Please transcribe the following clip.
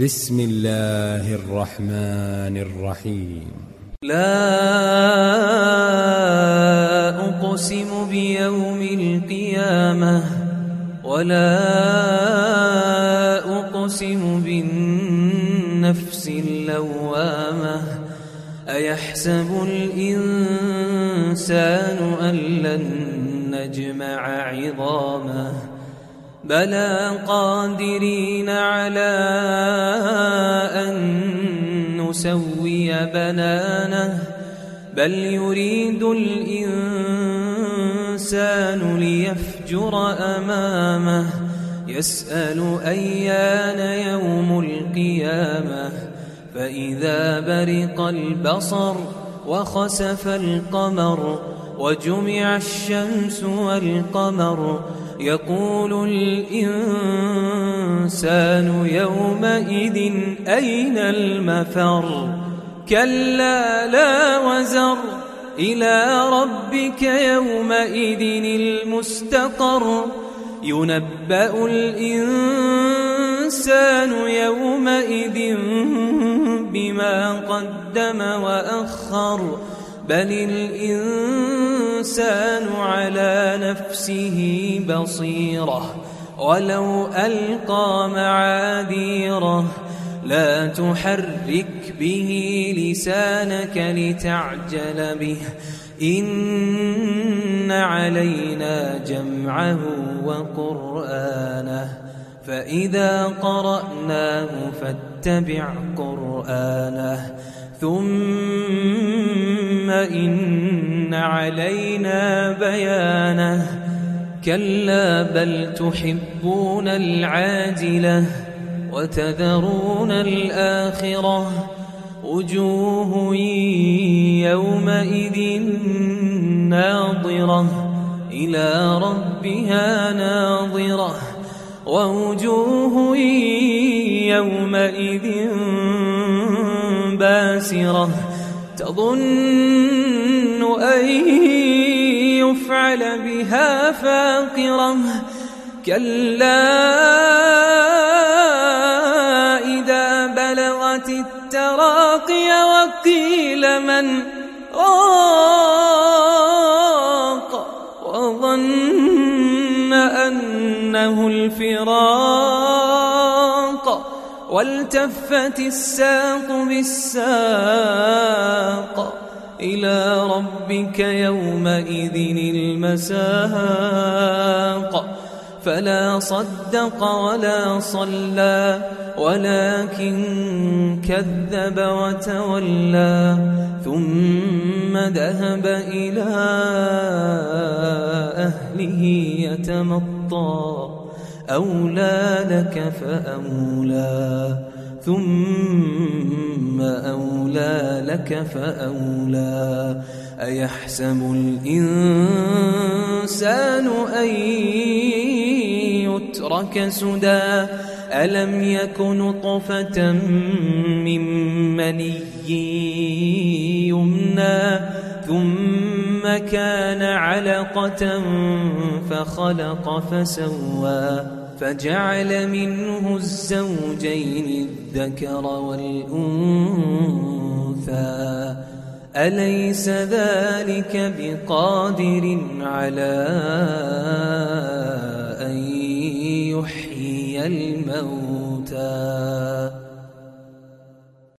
بسم الله الرحمن الرحيم. لا أقسم بيوم القيامة ولا أقسم بالنفس اللوامة أيحسب الإنسان أن لن نجمع عظامه بلى قادرين على أن نسوي بنانه بل يريد الإنسان ليفجر أمامه يسأل أيان يوم القيامة فإذا برق البصر وخسف القمر وجمع الشمس والقمر يقول الإنسان يومئذ أين المفر كلا لا وزر إلى ربك يومئذ المستقر ينبأ الإنسان يومئذ بما قدم وأخر بل الإنسان على نفسه بصيرة ولو ألقى معاذيره لا تحرك به لسانك لتعجل به إن علينا جمعه وقرآنه فإذا قرأناه فاتبع قرآنه ثم إن علينا بيانه كلا بل تحبون العاجلة وتذرون الآخرة وجوه يومئذ ناظرة إلى ربها ناظرة ووجوه يومئذ باسرة تظن أن يفعل بها فاقرة كلا إذا بلغت التراقي وقيل من راق وظن أنه الفراق والتفت الساق بالساق إلى ربك يومئذ المساق فلا صدق ولا صلى ولكن كذب وتولى ثم ذهب إلى أهله يتمطى أولى لك فأولى ثم أولى لك فأولى أيحسب الإنسان أن يترك سدى ألم يك نطفة من مني يمنى ثم كان علقة فخلق فسوى فجعل منه الزوجين الذكر والأنثى أليس ذلك بقادر على أن يحيي الموتى